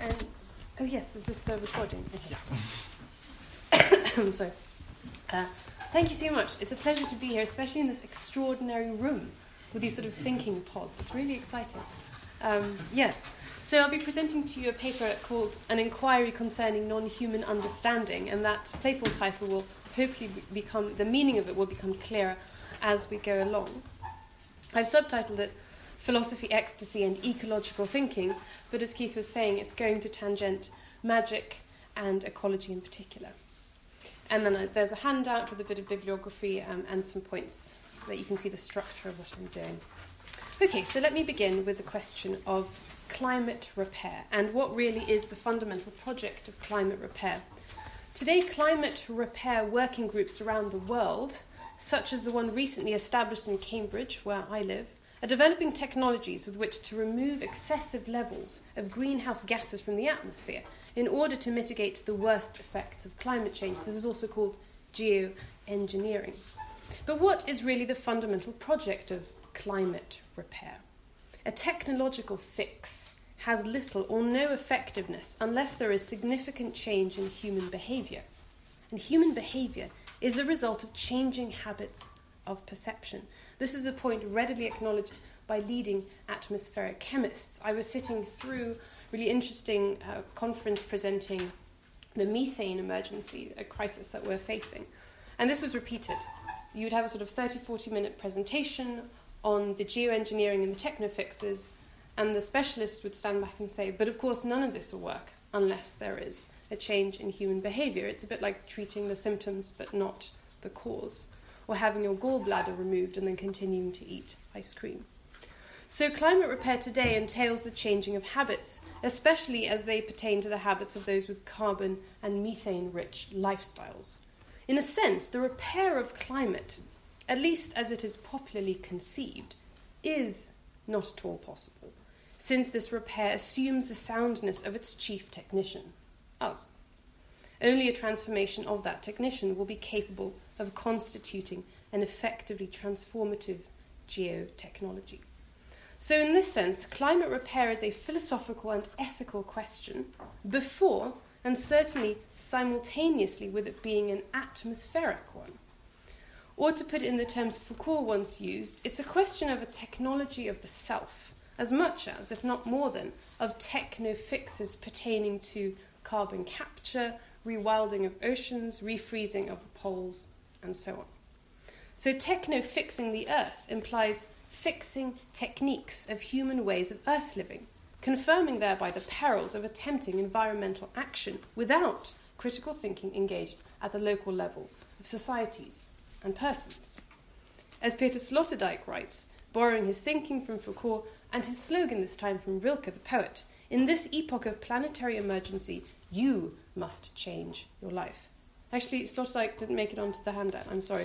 And oh yes, is this the recording? Okay. Yeah. I'm sorry. Thank you so much. It's a pleasure to be here, especially in this extraordinary room with these sort of thinking pods. It's really exciting. So I'll be presenting to you a paper called An Inquiry Concerning Non-Human Understanding, and that playful title will hopefully become, the meaning of it will become clearer as we go along. I've subtitled it Philosophy, Ecstasy and Ecological Thinking, but as Keith was saying, it's going to tangent magic and ecology in particular. And then there's a handout with a bit of bibliography and some points so that you can see the structure of what I'm doing. Okay, so let me begin with the question of climate repair and what really is the fundamental project of climate repair. Today, climate repair working groups around the world, such as the one recently established in Cambridge, where I live, are developing technologies with which to remove excessive levels of greenhouse gases from the atmosphere in order to mitigate the worst effects of climate change. This is also called geoengineering. But what is really the fundamental project of climate repair? A technological fix has little or no effectiveness unless there is significant change in human behaviour. And human behaviour is the result of changing habits of perception. This is a point readily acknowledged by leading atmospheric chemists. I was sitting through a really interesting conference presenting the methane emergency, a crisis that we're facing. And this was repeated. You would have a sort of 30-40 minute presentation on the geoengineering and the techno-fixes, and the specialist would stand back and say, but of course none of this will work unless there is a change in human behaviour. It's a bit like treating the symptoms but not the cause, or having your gallbladder removed and then continuing to eat ice cream. So climate repair today entails the changing of habits, especially as they pertain to the habits of those with carbon and methane-rich lifestyles. In a sense, the repair of climate, at least as it is popularly conceived, is not at all possible, since this repair assumes the soundness of its chief technician, us. Only a transformation of that technician will be capable of constituting an effectively transformative geotechnology. So in this sense, climate repair is a philosophical and ethical question before, and certainly simultaneously with it being an atmospheric one. Or to put it in the terms Foucault once used, it's a question of a technology of the self, as much as, if not more than, of techno-fixes pertaining to carbon capture, rewilding of oceans, refreezing of the poles, and so on. So techno-fixing the earth implies fixing techniques of human ways of earth living, confirming thereby the perils of attempting environmental action without critical thinking engaged at the local level of societies and persons. As Peter Sloterdijk writes, borrowing his thinking from Foucault and his slogan this time from Rilke the poet, in this epoch of planetary emergency, you must change your life. Actually, Sloterdijk didn't make it onto the handout, I'm sorry.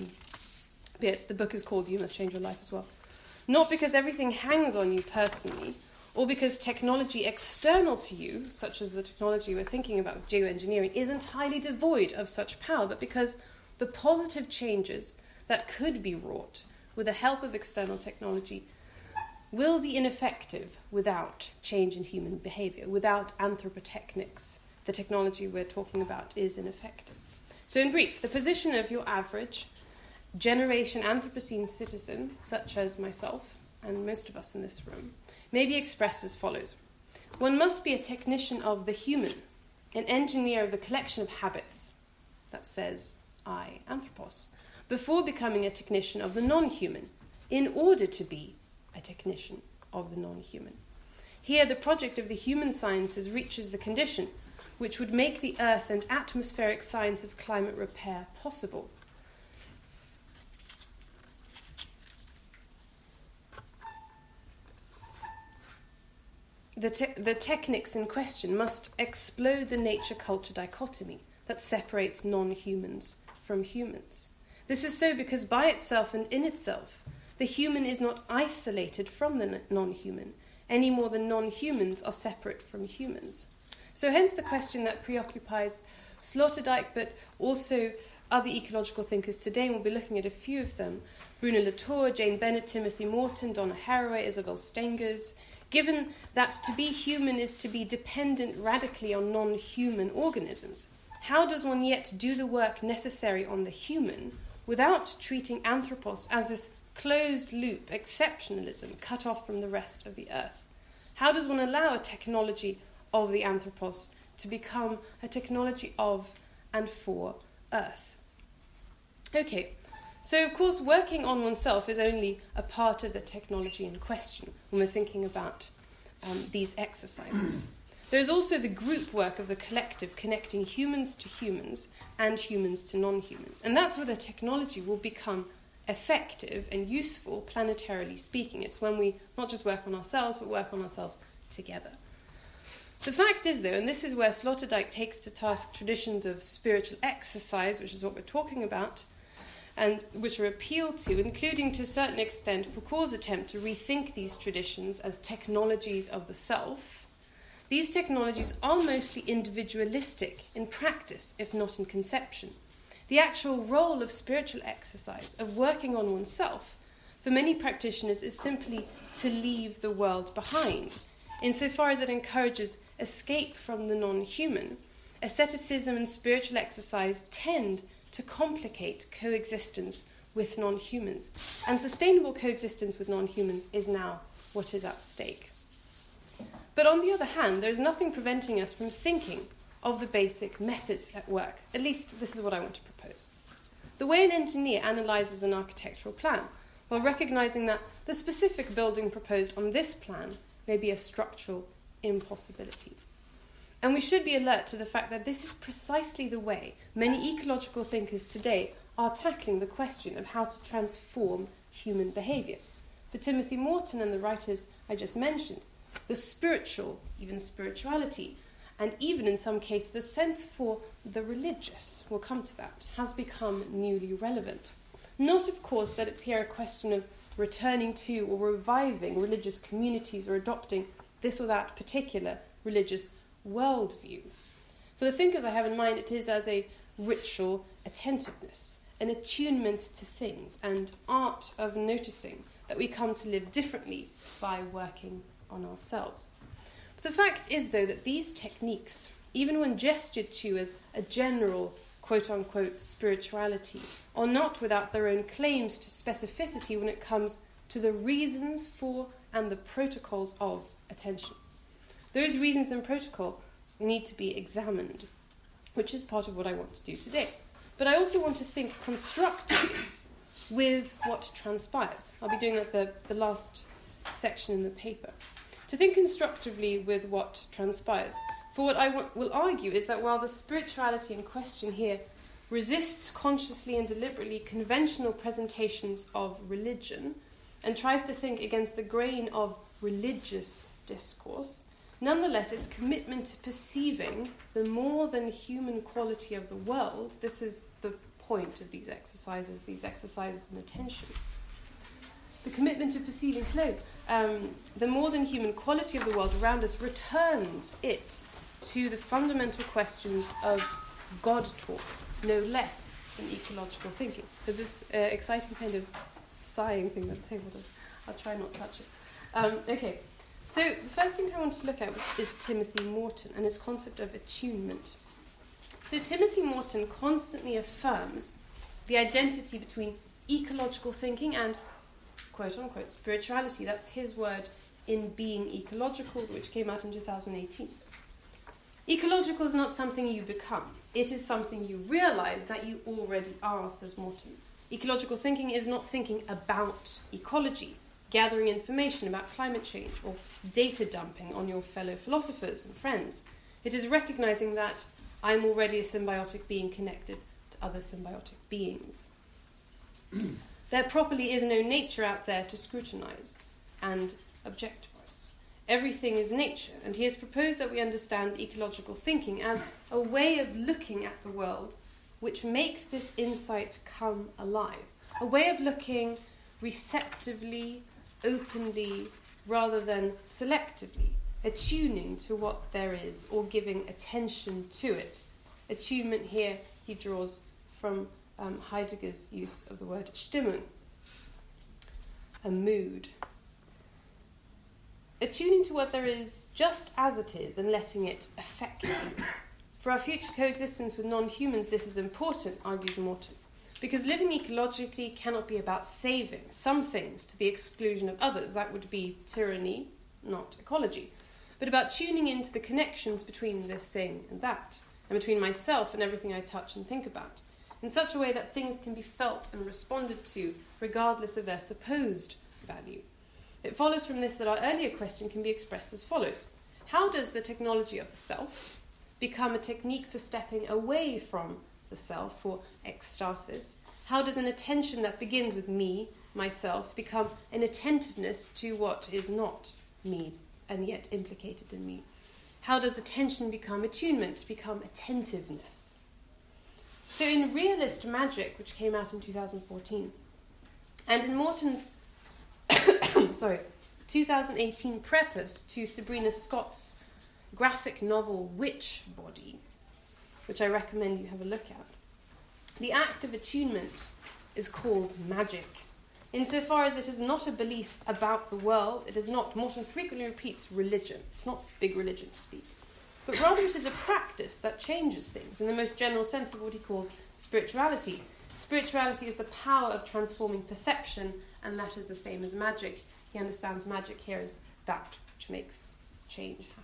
But the book is called You Must Change Your Life as well. Not because everything hangs on you personally, or because technology external to you, such as the technology we're thinking about, geoengineering, is entirely devoid of such power, but because the positive changes that could be wrought with the help of external technology will be ineffective without change in human behaviour, without anthropotechnics. The technology we're talking about is ineffective. So in brief, the position of your average generation Anthropocene citizen, such as myself and most of us in this room, may be expressed as follows. One must be a technician of the human, an engineer of the collection of habits, that says I, anthropos, before becoming a technician of the non-human, in order to be a technician of the non-human. Here, the project of the human sciences reaches the condition which would make the earth and atmospheric science of climate repair possible. The techniques in question must explode the nature-culture dichotomy that separates non-humans from humans. This is so because by itself and in itself, the human is not isolated from the non-human, any more than non-humans are separate from humans. So hence the question that preoccupies Sloterdijk, but also other ecological thinkers today, and we'll be looking at a few of them, Bruno Latour, Jane Bennett, Timothy Morton, Donna Haraway, Isabel Stengers, given that to be human is to be dependent radically on non-human organisms, how does one yet do the work necessary on the human without treating anthropos as this closed-loop exceptionalism cut off from the rest of the earth? How does one allow a technology of the anthropos to become a technology of and for earth? Okay, so of course working on oneself is only a part of the technology in question when we're thinking about these exercises. There is also the group work of the collective connecting humans to humans and humans to non-humans. And that's where the technology will become effective and useful, planetarily speaking. It's when we not just work on ourselves, but work on ourselves together. The fact is, though, and this is where Sloterdijk takes to task traditions of spiritual exercise, which is what we're talking about, and which are appealed to, including to a certain extent Foucault's attempt to rethink these traditions as technologies of the self. These technologies are mostly individualistic in practice, if not in conception. The actual role of spiritual exercise, of working on oneself, for many practitioners is simply to leave the world behind. Insofar as it encourages escape from the non-human, asceticism and spiritual exercise tend to complicate coexistence with non-humans. And sustainable coexistence with non-humans is now what is at stake. But on the other hand, there is nothing preventing us from thinking of the basic methods at work. At least this is what I want to propose. The way an engineer analyses an architectural plan, while recognizing that the specific building proposed on this plan may be a structural impossibility. And we should be alert to the fact that this is precisely the way many ecological thinkers today are tackling the question of how to transform human behavior. For Timothy Morton and the writers I just mentioned, the spiritual, even spirituality, and even in some cases a sense for the religious, we'll come to that, has become newly relevant. Not, of course, that it's here a question of returning to or reviving religious communities or adopting this or that particular religious worldview. For the thinkers I have in mind, it is as a ritual attentiveness, an attunement to things, and art of noticing that we come to live differently by working on ourselves. But the fact is, though, that these techniques, even when gestured to as a general quote-unquote spirituality, are not without their own claims to specificity when it comes to the reasons for and the protocols of attention. Those reasons and protocols need to be examined, which is part of what I want to do today. But I also want to think constructively with what transpires. I'll be doing that the last section in the paper. To think constructively with what transpires. For what I will argue is that while the spirituality in question here resists consciously and deliberately conventional presentations of religion and tries to think against the grain of religious discourse, nonetheless its commitment to perceiving the more than human quality of the world, this is the point of these exercises in attention. The commitment to perceiving the more than human quality of the world around us returns it to the fundamental questions of God talk, no less than ecological thinking. There's this exciting kind of sighing thing that the table does. I'll try not to touch it. Okay, so the first thing I want to look at is Timothy Morton and his concept of attunement. So Timothy Morton constantly affirms the identity between ecological thinking and quote-unquote spirituality. That's his word in Being Ecological, which came out in 2018. Ecological is not something you become. It is something you realize that you already are, says Morton. Ecological thinking is not thinking about ecology, gathering information about climate change, or data dumping on your fellow philosophers and friends. It is recognizing that I'm already a symbiotic being connected to other symbiotic beings. There properly is no nature out there to scrutinize and objectivize. Everything is nature, and he has proposed that we understand ecological thinking as a way of looking at the world which makes this insight come alive. A way of looking receptively, openly, rather than selectively, attuning to what there is or giving attention to it. Attunement here he draws from Heidegger's use of the word Stimmung, a mood. attuning to what there is just as it is and letting it affect you. For our future coexistence with non-humans, this is important, argues Morton, because living ecologically cannot be about saving some things to the exclusion of others. That would be tyranny, not ecology. But about tuning into the connections between this thing and that, and between myself and everything I touch and think about, in such a way that things can be felt and responded to regardless of their supposed value. It follows from this that our earlier question can be expressed as follows. How does the technology of the self become a technique for stepping away from the self, or ecstasis? How does an attention that begins with me, myself, become an attentiveness to what is not me and yet implicated in me? How does attention become attunement, become attentiveness? So in Realist Magic, which came out in 2014, and in Morton's 2018 preface to Sabrina Scott's graphic novel Witch Body, which I recommend you have a look at, the act of attunement is called magic. Insofar as it is not a belief about the world, it is not, Morton frequently repeats, religion. It's not big religion to speak. But rather it is a practice that changes things in the most general sense of what he calls spirituality. Spirituality is the power of transforming perception, and that is the same as magic. He understands magic here as that which makes change happen.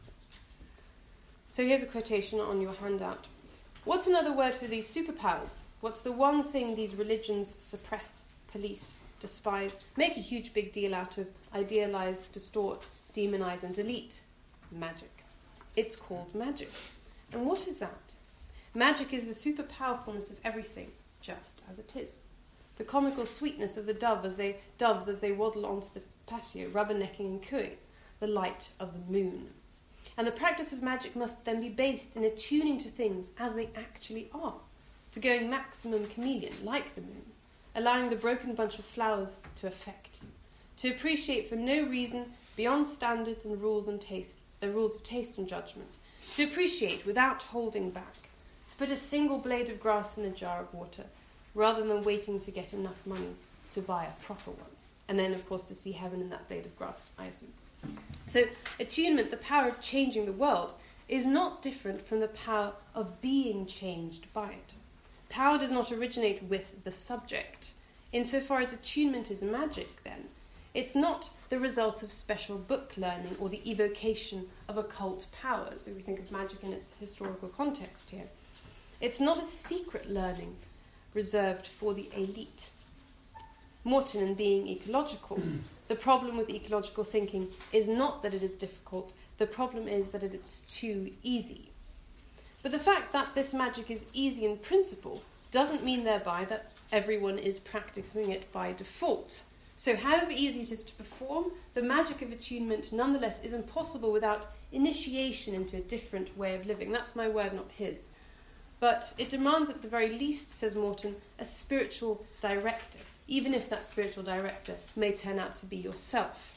So here's a quotation on your handout. What's another word for these superpowers? What's the one thing these religions suppress, police, despise, make a huge big deal out of, idealize, distort, demonize, and delete? Magic. It's called magic. And what is that? Magic is the super powerfulness of everything, just as it is. The comical sweetness of the doves as they waddle onto the patio, rubbernecking and cooing, the light of the moon. And the practice of magic must then be based in attuning to things as they actually are, to going maximum chameleon, like the moon, allowing the broken bunch of flowers to affect you, to appreciate for no reason beyond standards and rules of taste and judgment, to appreciate without holding back, to put a single blade of grass in a jar of water, rather than waiting to get enough money to buy a proper one. And then, of course, to see heaven in that blade of grass, I assume. So, attunement, the power of changing the world, is not different from the power of being changed by it. Power does not originate with the subject. Insofar as attunement is magic, then, it's not the result of special book learning or the evocation of occult powers, if we think of magic in its historical context here. It's not a secret learning reserved for the elite. Morton, in being ecological, the problem with ecological thinking is not that it is difficult, the problem is that it's too easy. But the fact that this magic is easy in principle doesn't mean thereby that everyone is practicing it by default. So however easy it is to perform, the magic of attunement nonetheless is impossible without initiation into a different way of living. That's my word, not his. But it demands at the very least, says Morton, a spiritual director, even if that spiritual director may turn out to be yourself.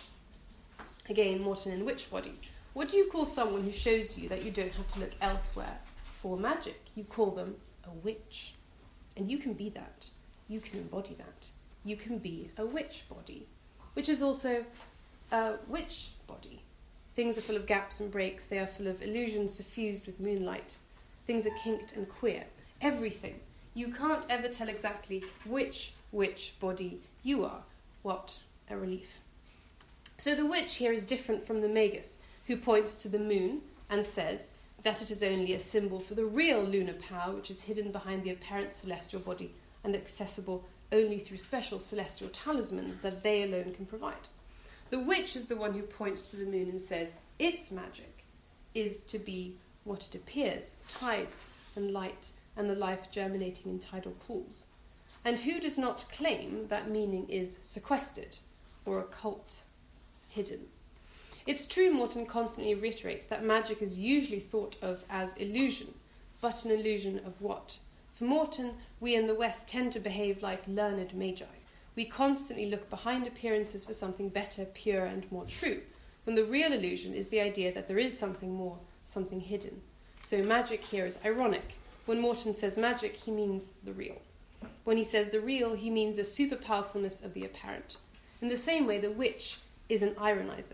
Again, Morton in Witch Body. What do you call someone who shows you that you don't have to look elsewhere for magic? You call them a witch. And you can be that. You can embody that. You can be a witch body, which is also a witch body. Things are full of gaps and breaks. They are full of illusions suffused with moonlight. Things are kinked and queer. Everything. You can't ever tell exactly which witch body you are. What a relief. So the witch here is different from the magus, who points to the moon and says that it is only a symbol for the real lunar power, which is hidden behind the apparent celestial body and accessible only through special celestial talismans that they alone can provide. The witch is the one who points to the moon and says its magic is to be what it appears, tides and light and the life germinating in tidal pools. And who does not claim that meaning is sequestered or occult, hidden? It's true, Morton constantly reiterates, that magic is usually thought of as illusion, but an illusion of what? For Morton, we in the West tend to behave like learned magi. We constantly look behind appearances for something better, pure, and more true, when the real illusion is the idea that there is something more, something hidden. So magic here is ironic. When Morton says magic, he means the real. When he says the real, he means the super powerfulness of the apparent. In the same way, the witch is an ironizer.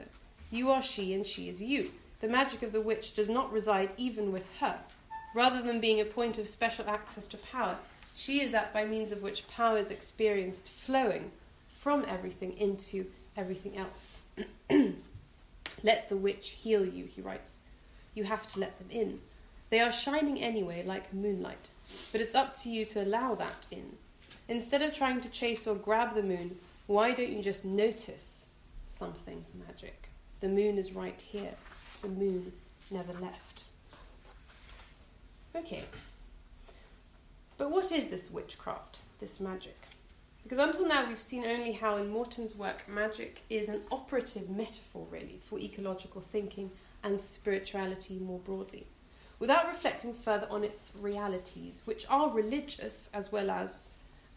You are she and she is you. The magic of the witch does not reside even with her. Rather than being a point of special access to power, she is that by means of which power is experienced flowing from everything into everything else. Let the witch heal you, he writes. You have to let them in. They are shining anyway, like moonlight. But it's up to you to allow that in. Instead of trying to chase or grab the moon, why don't you just notice something magic? The moon is right here. The moon never left. Okay. But what is this witchcraft, this magic? Because until now we've seen only how in Morton's work magic is an operative metaphor, really, for ecological thinking and spirituality more broadly, without reflecting further on its realities, which are religious as well as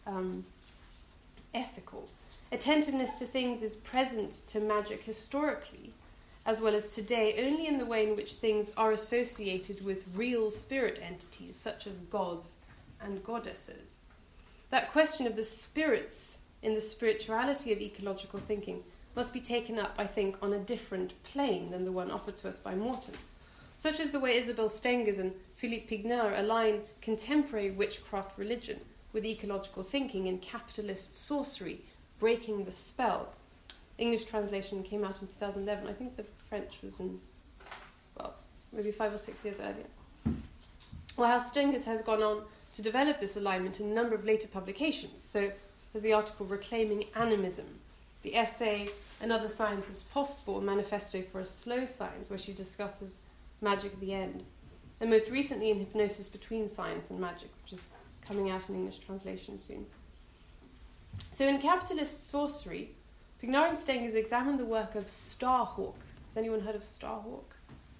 ethical. Attentiveness to things is present to magic historically, as well as today, only in the way in which things are associated with real spirit entities, such as gods and goddesses. That question of the spirits in the spirituality of ecological thinking must be taken up, I think, on a different plane than the one offered to us by Morton, such as the way Isabelle Stengers and Philippe Pignard align contemporary witchcraft religion with ecological thinking in Capitalist Sorcery, Breaking the Spell. English translation came out in 2011. I think the French was in, well, maybe 5 or 6 years earlier. Well, how Stengers has gone on to develop this alignment in a number of later publications. So there's the article Reclaiming Animism, the essay Another Science is Possible, a manifesto for a slow science, where she discusses magic at the end. And most recently in Hypnosis Between Science and Magic, which is coming out in English translation soon. So in Capitalist Sorcery, Pignard and Stengers examine the work of Starhawk. Has anyone heard of Starhawk?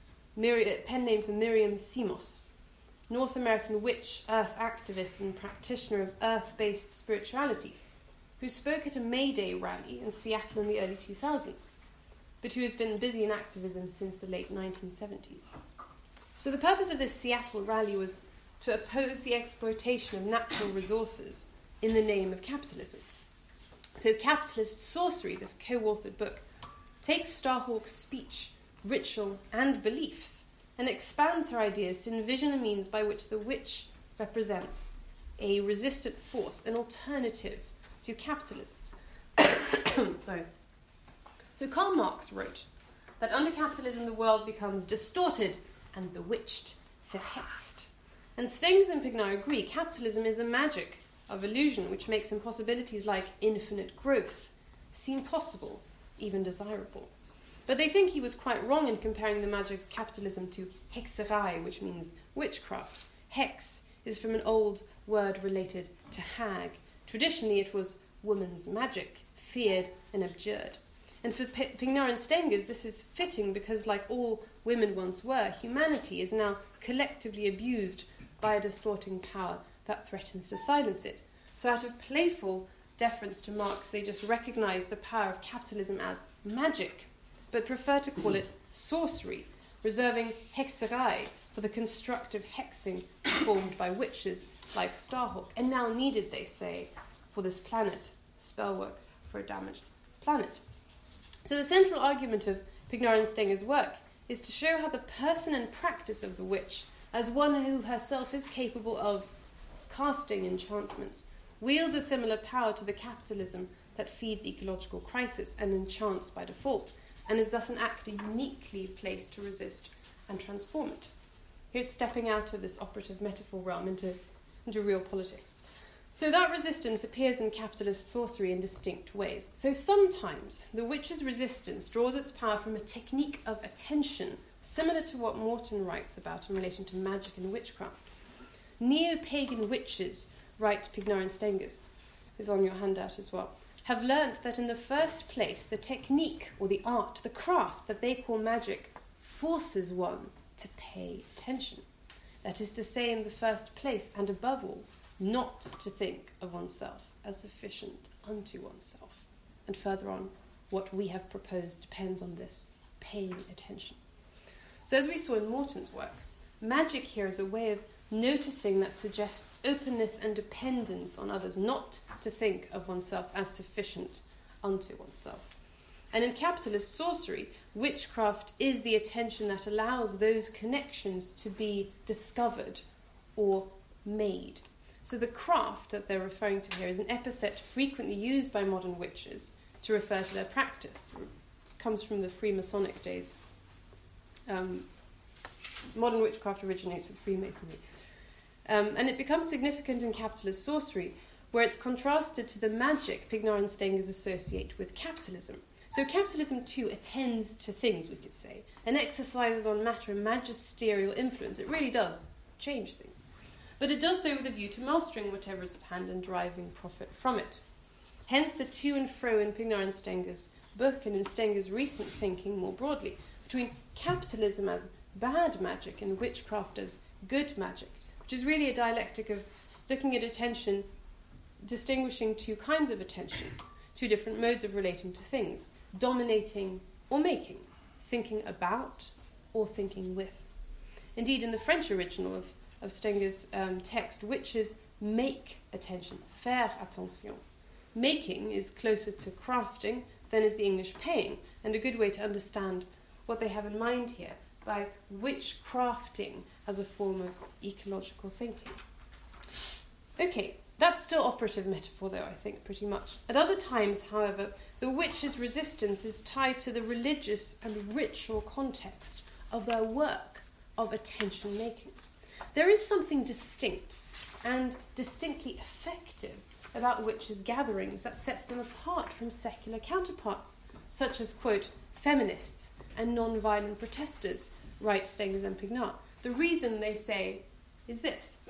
Pen name for Miriam Simos, North American witch, earth activist and practitioner of earth-based spirituality, who spoke at a May Day rally in Seattle in the early 2000s, but who has been busy in activism since the late 1970s. So the purpose of this Seattle rally was to oppose the exploitation of natural resources in the name of capitalism. So Capitalist Sorcery, this co-authored book, takes Starhawk's speech, ritual and beliefs and expands her ideas to envision a means by which the witch represents a resistant force, an alternative to capitalism. Sorry. So Karl Marx wrote that under capitalism the world becomes distorted and bewitched, verhext. And Stengers and Pignard agree capitalism is the magic of illusion which makes impossibilities like infinite growth seem possible, even desirable. But they think he was quite wrong in comparing the magic of capitalism to hexerei, which means witchcraft. Hex is from an old word related to hag. Traditionally it was woman's magic, feared and abjured. And for Pignard and Stengers, this is fitting because, like all women once were, humanity is now collectively abused by a distorting power that threatens to silence it. So out of playful deference to Marx, they just recognise the power of capitalism as magic, but prefer to call it sorcery, reserving hexerei for the constructive hexing performed by witches like Starhawk, and now needed, they say, for this planet, spell work for a damaged planet. So the central argument of Pignard and Stengers' work is to show how the person and practice of the witch, as one who herself is capable of casting enchantments, wields a similar power to the capitalism that feeds ecological crisis and enchants by default, and is thus an actor uniquely placed to resist and transform it. Here it's stepping out of this operative metaphor realm into real politics. So that resistance appears in capitalist sorcery in distinct ways. So sometimes the witch's resistance draws its power from a technique of attention, similar to what Morton writes about in relation to magic and witchcraft. Neo-pagan witches, write Pignard and Stengers, is on your handout as well, have learnt that in the first place the technique or the art, the craft that they call magic, forces one to pay attention. That is to say, in the first place, and above all, not to think of oneself as sufficient unto oneself. And further on, what we have proposed depends on this, paying attention. So as we saw in Morton's work, magic here is a way of noticing that suggests openness and dependence on others, not to think of oneself as sufficient unto oneself. And in capitalist sorcery, witchcraft is the attention that allows those connections to be discovered or made. So the craft that they're referring to here is an epithet frequently used by modern witches to refer to their practice. It comes from the Freemasonic days. Modern witchcraft originates with Freemasonry. And it becomes significant in capitalist sorcery, where it's contrasted to the magic Pienaar and Stengers associate with capitalism. So capitalism too attends to things, we could say, and exercises on matter a magisterial influence. It really does change things. But it does so with a view to mastering whatever is at hand and deriving profit from it. Hence the to and fro in Pienaar and Stengers' book and in Stengers' recent thinking more broadly, between capitalism as bad magic and witchcraft as good magic, which is really a dialectic of looking at attention, distinguishing two kinds of attention, two different modes of relating to things, dominating or making, thinking about or thinking with. Indeed, in the French original of Stengers' text, witches make attention, faire attention. Making is closer to crafting than is the English paying, and a good way to understand what they have in mind here by witchcrafting as a form of ecological thinking. Okay, that's still operative metaphor though, I think, pretty much. At other times, however, the witch's resistance is tied to the religious and ritual context of their work of attention-making. There is something distinct and distinctly effective about witches' gatherings that sets them apart from secular counterparts, such as, quote, feminists and non-violent protesters, write Stengers and Pienaar. The reason, they say, is this.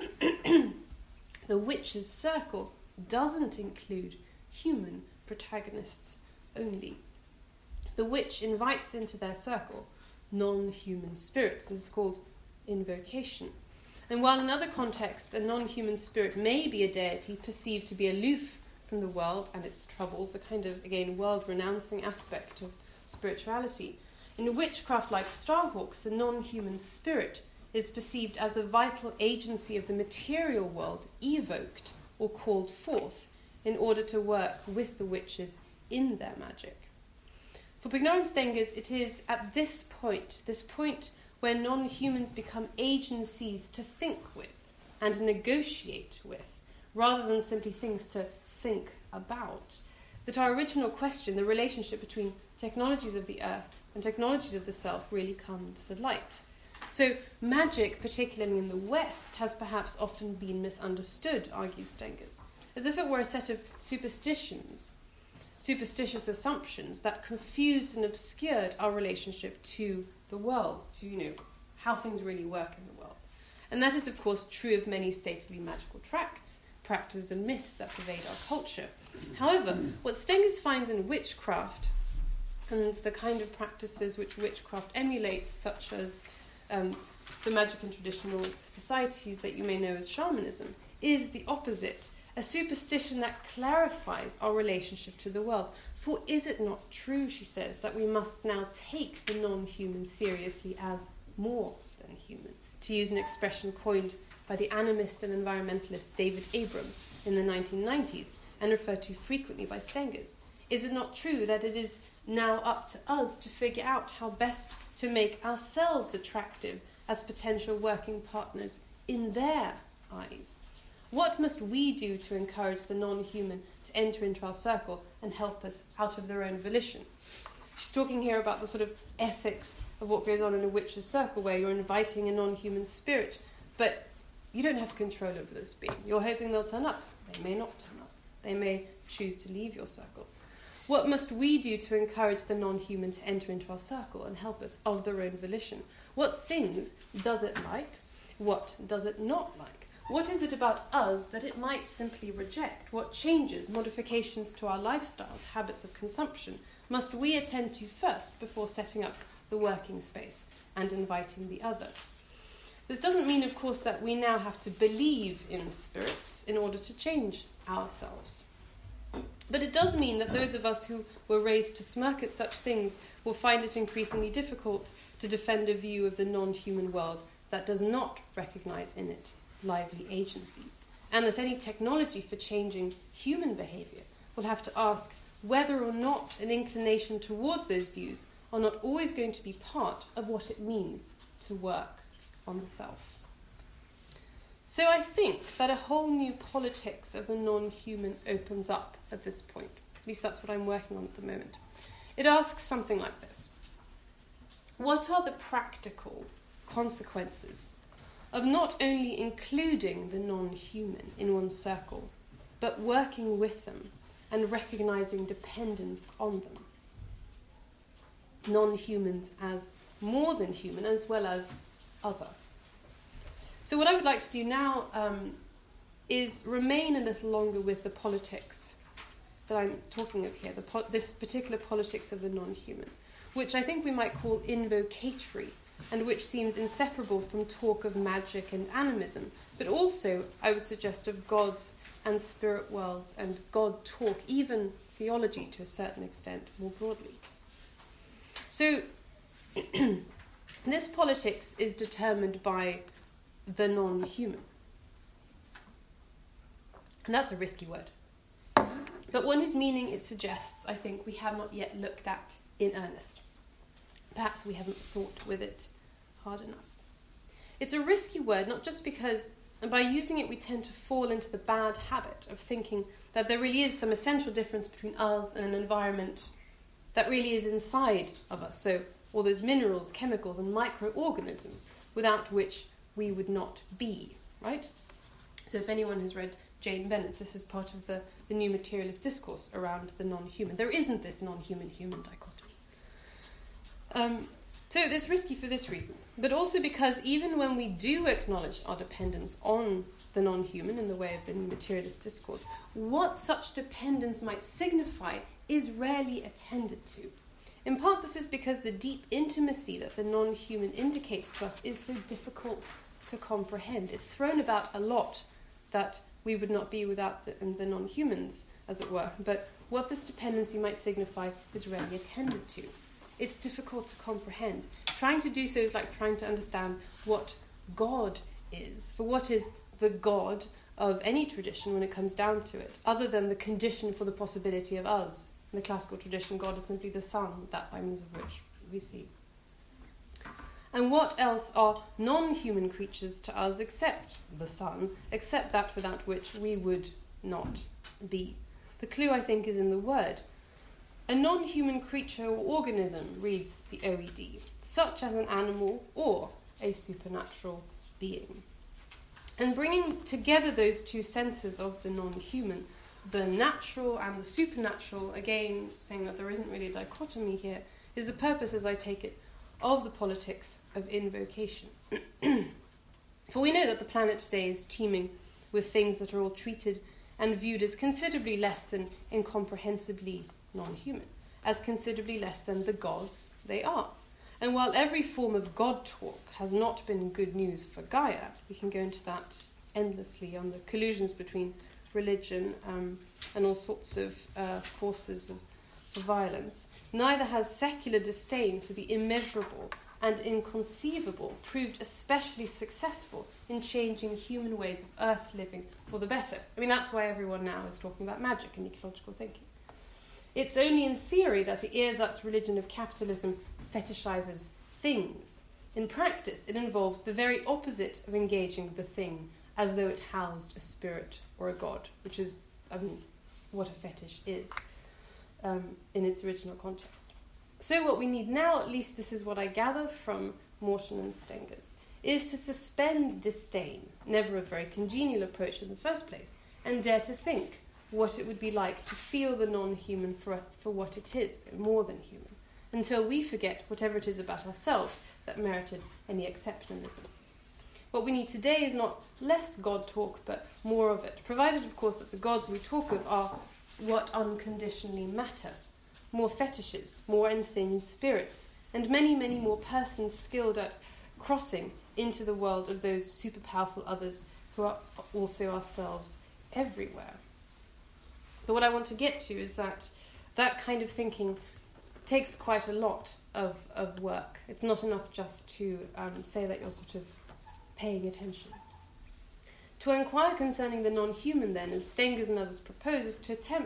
The witches' circle doesn't include human protagonists only. The witch invites into their circle non-human spirits. This is called invocation. And while in other contexts a non-human spirit may be a deity perceived to be aloof from the world and its troubles, a kind of, again, world-renouncing aspect of spirituality, in witchcraft like Starhawks, the non-human spirit is perceived as the vital agency of the material world evoked or called forth in order to work with the witches in their magic. For Pienaar and Stengers, it is at this point where non-humans become agencies to think with and negotiate with, rather than simply things to think about, that our original question, the relationship between technologies of the earth and technologies of the self, really comes to light. So magic, particularly in the West, has perhaps often been misunderstood, argues Stengers, as if it were a set of superstitions, superstitious assumptions that confused and obscured our relationship to the world, to, how things really work in the world. And that is, of course, true of many stately magical tracts, practices and myths that pervade our culture. However, what Stengers finds in witchcraft, and the kind of practices which witchcraft emulates, such as the magic in traditional societies that you may know as shamanism, is the opposite, a superstition that clarifies our relationship to the world. For is it not true, she says, that we must now take the non-human seriously as more than human, to use an expression coined by the animist and environmentalist David Abram in the 1990s and referred to frequently by Stengers? Is it not true that it is now up to us to figure out how best to make ourselves attractive as potential working partners in their eyes? What must we do to encourage the non-human to enter into our circle and help us out of their own volition? She's talking here about the sort of ethics of what goes on in a witch's circle, where you're inviting a non-human spirit, but you don't have control over this being. You're hoping they'll turn up. They may not turn up. They may choose to leave your circle. What must we do to encourage the non-human to enter into our circle and help us of their own volition? What things does it like? What does it not like? What is it about us that it might simply reject? What changes, modifications to our lifestyles, habits of consumption, must we attend to first before setting up the working space and inviting the other? This doesn't mean, of course, that we now have to believe in spirits in order to change ourselves. But it does mean that those of us who were raised to smirk at such things will find it increasingly difficult to defend a view of the non-human world that does not recognise in it lively agency, and that any technology for changing human behaviour will have to ask whether or not an inclination towards those views are not always going to be part of what it means to work on the self. So I think that a whole new politics of the non-human opens up at this point. At least that's what I'm working on at the moment. It asks something like this. What are the practical consequences of not only including the non-human in one's circle, but working with them and recognizing dependence on them? Non-humans as more than human, as well as other. So what I would like to do now is remain a little longer with the politics that I'm talking of here, this particular politics of the non-human, which I think we might call invocatory, and which seems inseparable from talk of magic and animism, but also, I would suggest, of gods and spirit worlds and God talk, even theology to a certain extent, more broadly. So, this politics is determined by the non-human. And that's a risky word. But one whose meaning it suggests, I think, we have not yet looked at in earnest. Perhaps we haven't thought with it hard enough. It's a risky word, not just because, and by using it we tend to fall into the bad habit of thinking that there really is some essential difference between us and an environment that really is inside of us. So all those minerals, chemicals and microorganisms without which we would not be, right? So if anyone has read Jane Bennett, this is part of the new materialist discourse around the non-human. There isn't this non-human-human dichotomy. So it's risky for this reason, but also because even when we do acknowledge our dependence on the non-human in the way of the new materialist discourse, what such dependence might signify is rarely attended to. In part, this is because the deep intimacy that the non-human indicates to us is so difficult to comprehend. It's thrown about a lot that we would not be without the non-humans, as it were, but what this dependency might signify is rarely attended to. It's difficult to comprehend. Trying to do so is like trying to understand what God is. For what is the God of any tradition when it comes down to it, other than the condition for the possibility of us? In the classical tradition, God is simply the sun, that by means of which we see. And what else are non-human creatures to us except the sun, except that without which we would not be? The clue, I think, is in the word. A non-human creature or organism, reads the OED, such as an animal or a supernatural being. And bringing together those two senses of the non-human, the natural and the supernatural, again saying that there isn't really a dichotomy here, is the purpose, as I take it, of the politics of invocation. For we know that the planet today is teeming with things that are all treated and viewed as considerably less than incomprehensibly non-human, as considerably less than the gods they are. And while every form of God talk has not been good news for Gaia, we can go into that endlessly on the collusions between religion and all sorts of forces of violence, neither has secular disdain for the immeasurable and inconceivable proved especially successful in changing human ways of earth living for the better. I mean, that's why everyone now is talking about magic and ecological thinking. It's only in theory that the ersatz religion of capitalism fetishizes things. In practice, it involves the very opposite of engaging the thing as though it housed a spirit or a god, which is, what a fetish is in its original context. So what we need now, at least this is what I gather from Morton and Stengers, is to suspend disdain, never a very congenial approach in the first place, and dare to think what it would be like to feel the non-human for what it is, more than human, until we forget whatever it is about ourselves that merited any exceptionalism. What we need today is not less God talk, but more of it, provided, of course, that the gods we talk of are what unconditionally matter. More fetishes, more enthinned spirits, and many, many more persons skilled at crossing into the world of those super powerful others who are also ourselves everywhere. But what I want to get to is that kind of thinking takes quite a lot of work. It's not enough just to say that you're sort of paying attention. To inquire concerning the non-human, then, as Stengers and others propose, is to attempt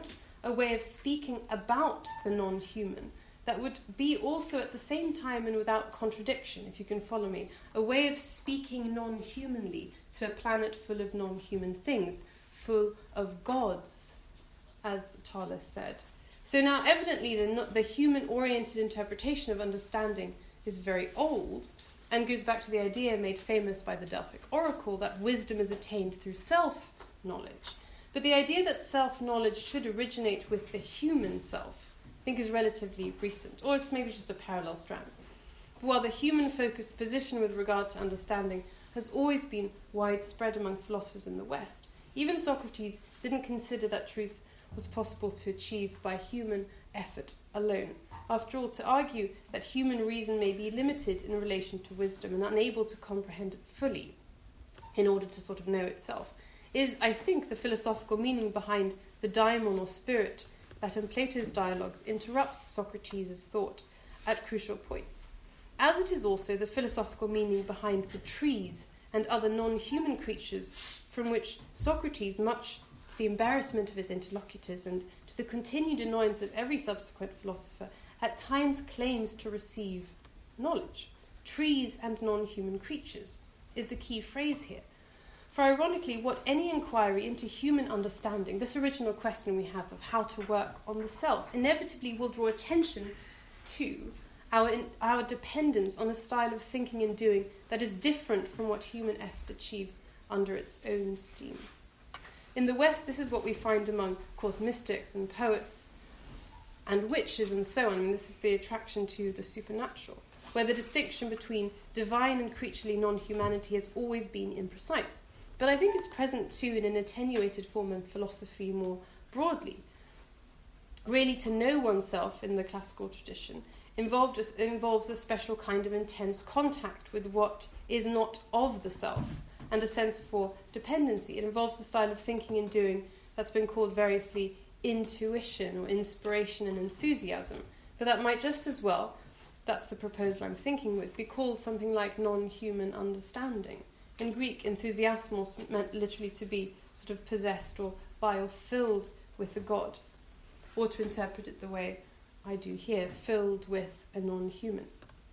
a way of speaking about the non-human that would be also at the same time and without contradiction, if you can follow me, a way of speaking non-humanly to a planet full of non-human things, full of gods, as Thales said. So now evidently the human-oriented interpretation of understanding is very old and goes back to the idea made famous by the Delphic oracle that wisdom is attained through self-knowledge. But the idea that self-knowledge should originate with the human self, I think, is relatively recent, or it's maybe just a parallel strand. For while the human-focused position with regard to understanding has always been widespread among philosophers in the West, even Socrates didn't consider that truth was possible to achieve by human effort alone. After all, to argue that human reason may be limited in relation to wisdom and unable to comprehend it fully in order to sort of know itself is, I think, the philosophical meaning behind the daimon or spirit that in Plato's dialogues interrupts Socrates' thought at crucial points. As it is also the philosophical meaning behind the trees and other non-human creatures from which Socrates, much to the embarrassment of his interlocutors and to the continued annoyance of every subsequent philosopher, at times claims to receive knowledge. Trees and non-human creatures is the key phrase here. For ironically, what any inquiry into human understanding, this original question we have of how to work on the self, inevitably will draw attention to our dependence on a style of thinking and doing that is different from what human effort achieves under its own steam. In the West, this is what we find among, of course, mystics and poets and witches and so on. I mean, this is the attraction to the supernatural, where the distinction between divine and creaturely non-humanity has always been imprecise. But I think it's present too in an attenuated form in philosophy more broadly. Really, to know oneself in the classical tradition involves a special kind of intense contact with what is not of the self and a sense for dependency. It involves the style of thinking and doing that's been called variously intuition or inspiration and enthusiasm. But that might just as well, that's the proposal I'm thinking with, be called something like non-human understanding. In Greek, enthusiasmos meant literally to be sort of possessed or by or filled with a god, or to interpret it the way I do here, filled with a non-human.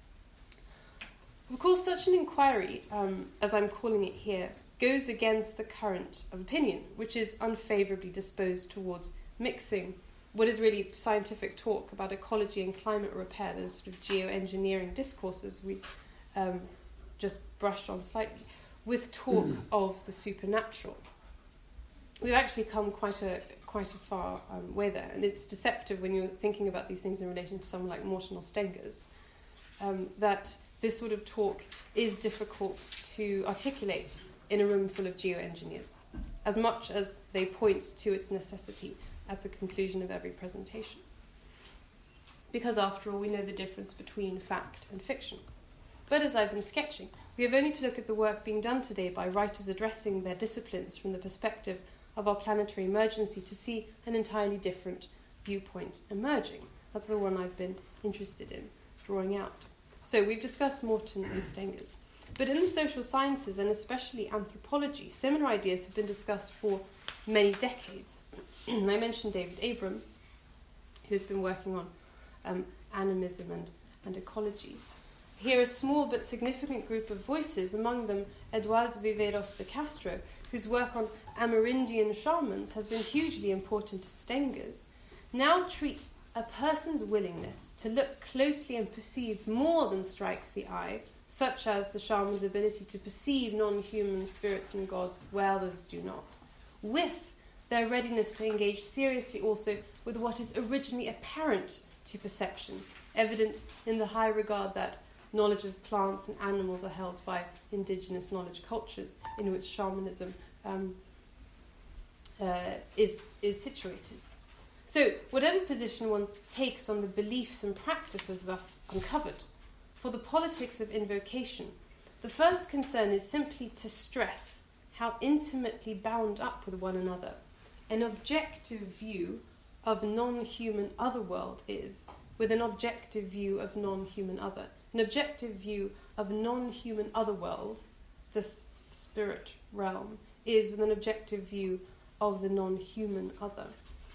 Of course, such an inquiry, as I'm calling it here, goes against the current of opinion, which is unfavourably disposed towards mixing what is really scientific talk about ecology and climate repair, those sort of geoengineering discourses we just brushed on slightly, with talk of the supernatural. We've actually come quite a far way there, and it's deceptive when you're thinking about these things in relation to someone like Morten or Stengers, that this sort of talk is difficult to articulate in a room full of geoengineers, as much as they point to its necessity at the conclusion of every presentation. Because after all, we know the difference between fact and fiction. But as I've been sketching, we have only to look at the work being done today by writers addressing their disciplines from the perspective of our planetary emergency to see an entirely different viewpoint emerging. That's the one I've been interested in drawing out. So we've discussed Morten and Stengers. But in the social sciences, and especially anthropology, similar ideas have been discussed for many decades. I mentioned David Abram, who's been working on animism and ecology. Here, a small but significant group of voices, among them Eduardo Viveros de Castro, whose work on Amerindian shamans has been hugely important to Stengers, now treat a person's willingness to look closely and perceive more than strikes the eye, such as the shaman's ability to perceive non-human spirits and gods where others do not, with their readiness to engage seriously also with what is originally apparent to perception, evident in the high regard that knowledge of plants and animals are held by indigenous knowledge cultures in which shamanism is situated. So, whatever position one takes on the beliefs and practices thus uncovered, for the politics of invocation, the first concern is simply to stress how intimately bound up with one another an objective view of non-human otherworld is with an objective view of non-human other. An objective view of non-human otherworld, this spirit realm, is with an objective view of the non-human other.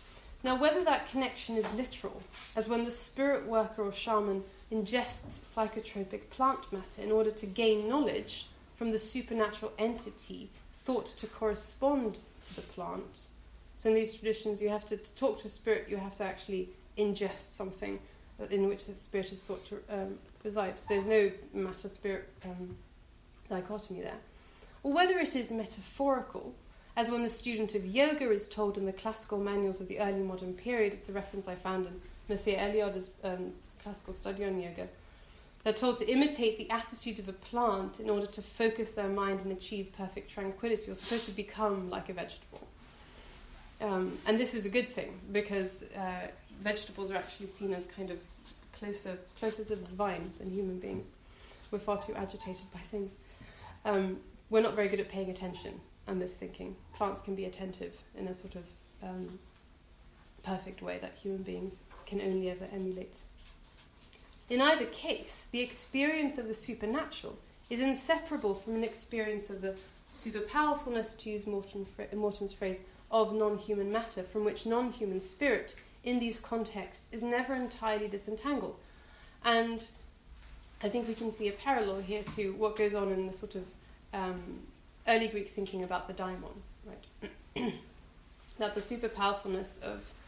Now, whether that connection is literal, as when the spirit worker or shaman ingests psychotropic plant matter in order to gain knowledge from the supernatural entity thought to correspond to the plant. So in these traditions, you have to talk to a spirit, you have to actually ingest something in which the spirit is thought to reside. So there's no matter-spirit dichotomy there. Or whether it is metaphorical, as when the student of yoga is told in the classical manuals of the early modern period, it's a reference I found in Messier Eliade's classical study on yoga, they're told to imitate the attitude of a plant in order to focus their mind and achieve perfect tranquility. You're supposed to become like a vegetable. And this is a good thing, because vegetables are actually seen as kind of closer to the divine than human beings. We're far too agitated by things. We're not very good at paying attention and this thinking. Plants can be attentive in a sort of perfect way that human beings can only ever emulate. In either case, the experience of the supernatural is inseparable from an experience of the super-powerfulness, to use Morton's phrase, of non-human matter, from which non-human spirit in these contexts is never entirely disentangled. And I think we can see a parallel here to what goes on in the sort of early Greek thinking about the daimon, right? That the super-powerfulness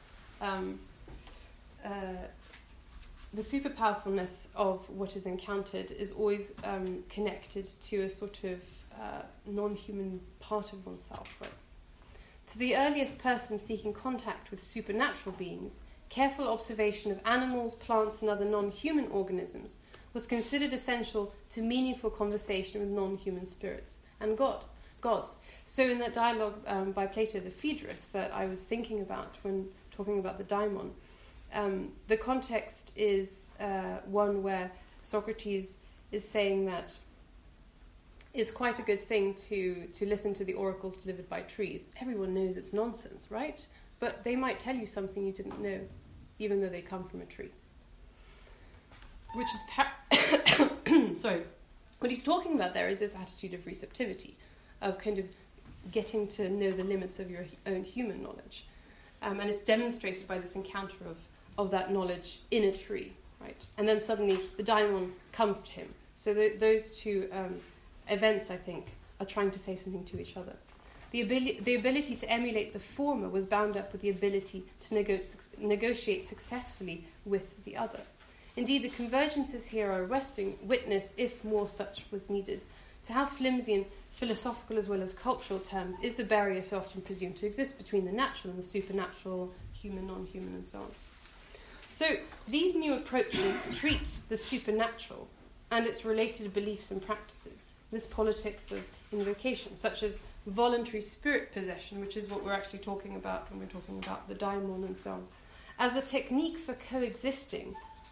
of what is encountered is always connected to a sort of non-human part of oneself, right? To the earliest person seeking contact with supernatural beings, careful observation of animals, plants, and other non-human organisms was considered essential to meaningful conversation with non-human spirits and gods. So in that dialogue by Plato, the Phaedrus, that I was thinking about when talking about the daimon, the context is one where Socrates is saying that it's quite a good thing to listen to the oracles delivered by trees. Everyone knows it's nonsense, right? But they might tell you something you didn't know, even though they come from a tree. Which is sorry. What he's talking about there is this attitude of receptivity, of kind of getting to know the limits of your own human knowledge. And it's demonstrated by this encounter of that knowledge in a tree, right? And then suddenly the daimon comes to him. So those two events, I think, are trying to say something to each other. The ability to emulate the former was bound up with the ability to negotiate successfully with the other. Indeed, the convergences here are arresting witness, if more such was needed. To have flimsy and philosophical as well as cultural terms is the barrier so often presumed to exist between the natural and the supernatural, human, non-human, and so on. So these new approaches treat the supernatural and its related beliefs and practices, this politics of invocation, such as voluntary spirit possession, which is what we're actually talking about when we're talking about the daimon and so on, as a technique for coexisting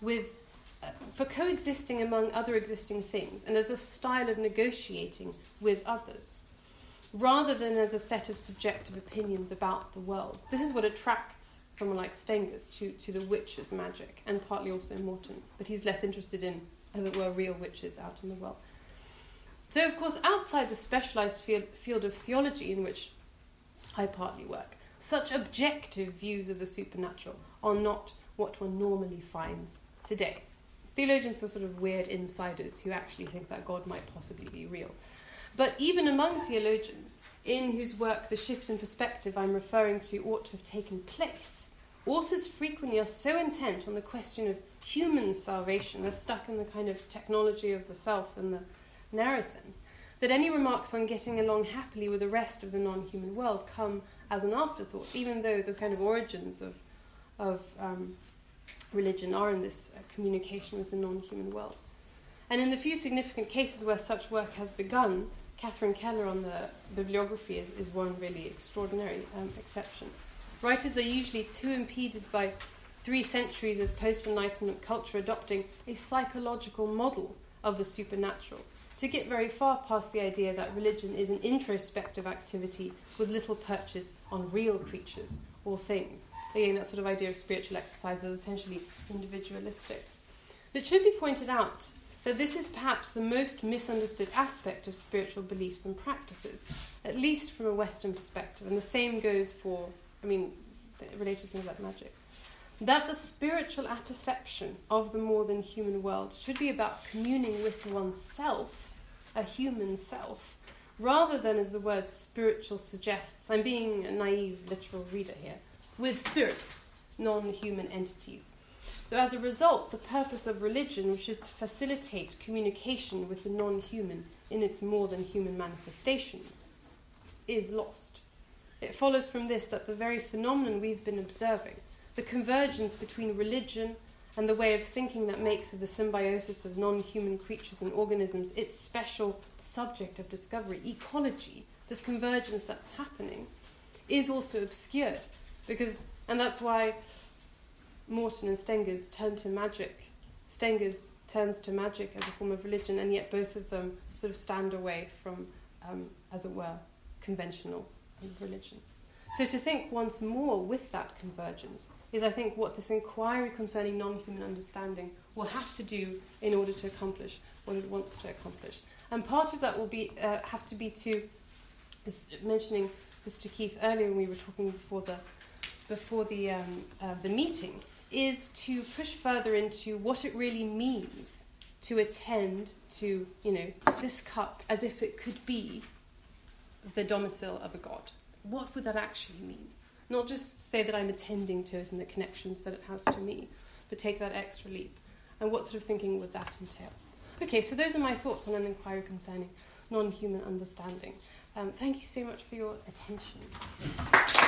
among other existing things, and as a style of negotiating with others, rather than as a set of subjective opinions about the world. This is what attracts someone like Stengers to the witch's magic, and partly also Morton, but he's less interested in, as it were, real witches out in the world. So, of course, outside the specialised field of theology in which I partly work, such objective views of the supernatural are not what one normally finds today. Theologians are sort of weird insiders who actually think that God might possibly be real. But even among theologians, in whose work the shift in perspective I'm referring to ought to have taken place, authors frequently are so intent on the question of human salvation, they're stuck in the kind of technology of the self and the narrow sense, that any remarks on getting along happily with the rest of the non-human world come as an afterthought, even though the kind of origins of religion are in this communication with the non-human world. And in the few significant cases where such work has begun, Catherine Keller on the bibliography is one really extraordinary exception. Writers are usually too impeded by 3 centuries of post-Enlightenment culture adopting a psychological model of the supernatural to get very far past the idea that religion is an introspective activity with little purchase on real creatures or things. Again, that sort of idea of spiritual exercise is essentially individualistic. It should be pointed out that this is perhaps the most misunderstood aspect of spiritual beliefs and practices, at least from a Western perspective. And the same goes for related to things like magic. That the spiritual apperception of the more than human world should be about communing with oneself, a human self, rather than, as the word spiritual suggests, I'm being a naive literal reader here, with spirits, non-human entities. So as a result, the purpose of religion, which is to facilitate communication with the non-human in its more than human manifestations, is lost. It follows from this that the very phenomenon we've been observing, the convergence between religion and the way of thinking that makes of the symbiosis of non-human creatures and organisms its special subject of discovery, ecology, this convergence that's happening, is also obscured. And that's why Morton and Stengers turn to magic. Stengers turns to magic as a form of religion, and yet both of them sort of stand away from, as it were, conventional religion. So to think once more with that convergence is, I think, what this inquiry concerning non-human understanding will have to do in order to accomplish what it wants to accomplish. And part of that will be have to be to, mentioning this to Keith earlier when we were talking before the meeting, is to push further into what it really means to attend to, this cup as if it could be the domicile of a god. What would that actually mean? Not just say that I'm attending to it and the connections that it has to me, but take that extra leap. And what sort of thinking would that entail? Okay, so those are my thoughts on an inquiry concerning non-human understanding. Thank you so much for your attention.